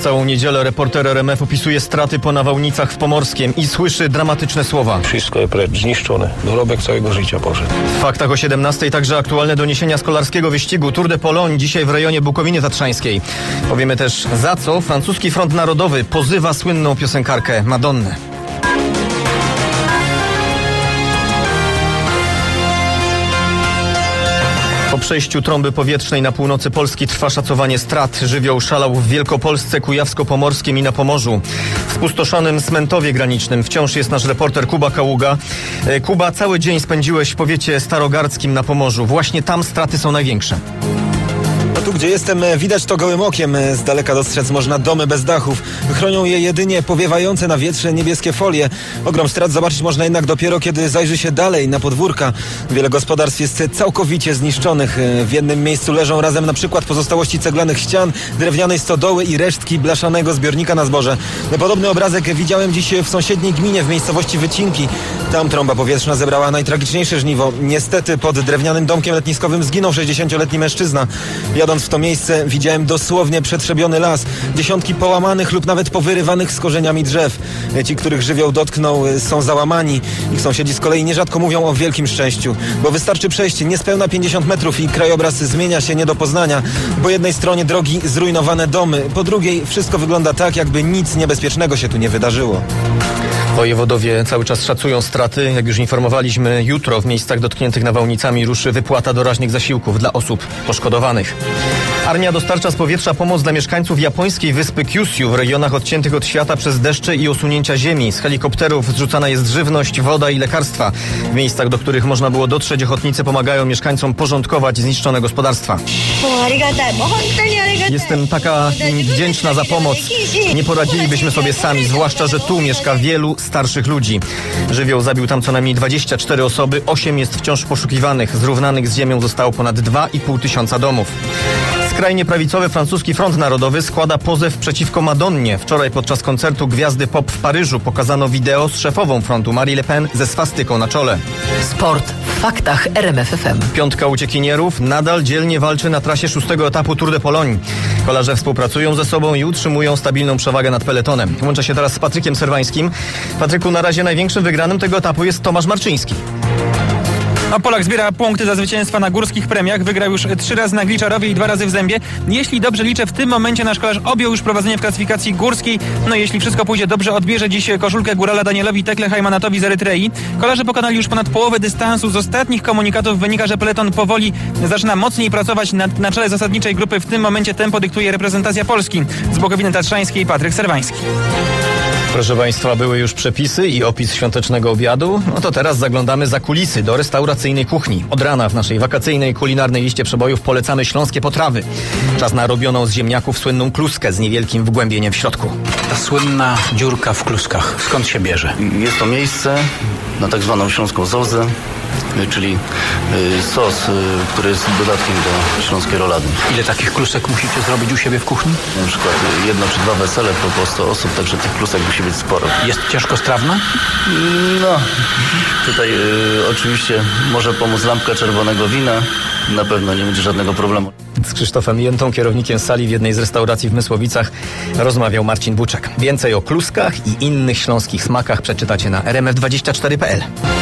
całą niedzielę reporter RMF opisuje straty po nawałnicach w Pomorskiem i słyszy dramatyczne słowa. Wszystko jest precz, zniszczone. Dorobek całego życia poszedł. W faktach o 17:00 także aktualne doniesienia z kolarskiego wyścigu Tour de Pologne dzisiaj w rejonie Bukowiny Tatrzańskiej. Powiemy też, za co francuski Front Narodowy pozywa słynną piosenkarkę Madonnę. Po przejściu trąby powietrznej na północy Polski trwa szacowanie strat. Żywioł szalał w Wielkopolsce, Kujawsko-Pomorskim i na Pomorzu. W spustoszonym Smentowie granicznym wciąż jest nasz reporter Kuba Kaługa. Kuba, cały dzień spędziłeś w powiecie starogardzkim na Pomorzu. Właśnie tam straty są największe. Tu, gdzie jestem, widać to gołym okiem. Z daleka dostrzec można domy bez dachów. Chronią je jedynie powiewające na wietrze niebieskie folie. Ogrom strat zobaczyć można jednak dopiero, kiedy zajrzy się dalej na podwórka. Wiele gospodarstw jest całkowicie zniszczonych. W jednym miejscu leżą razem na przykład pozostałości ceglanych ścian, drewnianej stodoły i resztki blaszanego zbiornika na zboże. Podobny obrazek widziałem dziś w sąsiedniej gminie, w miejscowości Wycinki. Tam trąba powietrzna zebrała najtragiczniejsze żniwo. Niestety pod drewnianym domkiem letniskowym zginął 60-letni mężczyzna. Jadąc w to miejsce widziałem dosłownie przetrzebiony las. Dziesiątki połamanych lub nawet powyrywanych z korzeniami drzew. Ci, których żywioł dotknął, są załamani. Ich sąsiedzi z kolei nierzadko mówią o wielkim szczęściu, bo wystarczy przejść niespełna 50 metrów i krajobraz zmienia się nie do poznania. Po jednej stronie drogi zrujnowane domy, po drugiej wszystko wygląda tak, jakby nic niebezpiecznego się tu nie wydarzyło. Wojewodowie cały czas szacują straty. Jak już informowaliśmy, jutro w miejscach dotkniętych nawałnicami ruszy wypłata doraźnych zasiłków dla osób poszkodowanych. Armia dostarcza z powietrza pomoc dla mieszkańców japońskiej wyspy Kyushu w regionach odciętych od świata przez deszcze i osunięcia ziemi. Z helikopterów zrzucana jest żywność, woda i lekarstwa. W miejscach, do których można było dotrzeć, ochotnicy pomagają mieszkańcom porządkować zniszczone gospodarstwa. Jestem taka wdzięczna za pomoc. Nie poradzilibyśmy sobie sami, zwłaszcza, że tu mieszka wielu starszych ludzi. Żywioł zabił tam co najmniej 24 osoby, 8 jest wciąż poszukiwanych. Zrównanych z ziemią zostało ponad 2,5 tysiąca domów. Skrajnie prawicowy francuski Front Narodowy składa pozew przeciwko Madonnie. Wczoraj podczas koncertu Gwiazdy Pop w Paryżu pokazano wideo z szefową frontu Marie Le Pen ze swastyką na czole. Sport w faktach RMF FM. Piątka uciekinierów nadal dzielnie walczy na trasie 6. etapu Tour de Pologne. Kolarze współpracują ze sobą i utrzymują stabilną przewagę nad peletonem. Łączę się teraz z Patrykiem Serwańskim. Patryku, na razie największym wygranym tego etapu jest Tomasz Marczyński. A Polak zbiera punkty za zwycięstwa na górskich premiach. Wygrał już 3 razy na Gliczarowie i 2 razy w Zębie. Jeśli dobrze liczę, w tym momencie nasz kolarz objął już prowadzenie w klasyfikacji górskiej. No jeśli wszystko pójdzie dobrze, odbierze dziś koszulkę górala Danielowi Tekle-Hajmanatowi z Erytrei. Kolarze pokonali już ponad połowę dystansu. Z ostatnich komunikatów wynika, że peleton powoli zaczyna mocniej pracować na czele zasadniczej grupy. W tym momencie tempo dyktuje reprezentacja Polski. Z Bukowiny Tatrzańskiej Patryk Serwański. Proszę Państwa, były już przepisy i opis świątecznego obiadu. No to teraz zaglądamy za kulisy do restauracyjnej kuchni. Od rana w naszej wakacyjnej kulinarnej liście przebojów polecamy śląskie potrawy. Czas na robioną z ziemniaków słynną kluskę z niewielkim wgłębieniem w środku. Ta słynna dziurka w kluskach, skąd się bierze? Jest to miejsce na tak zwaną śląską zozę, czyli sos, który jest dodatkiem do śląskiej rolady. Ile takich klusek musicie zrobić u siebie w kuchni? Na przykład 1 czy 2 wesele po 100 osób, także tych klusek musi być sporo. Jest ciężkostrawna? No, tutaj oczywiście może pomóc lampka czerwonego wina. Na pewno nie będzie żadnego problemu. Z Krzysztofem Jętą, kierownikiem sali w jednej z restauracji w Mysłowicach, rozmawiał Marcin Buczek. Więcej o kluskach i innych śląskich smakach przeczytacie na rmf24.pl.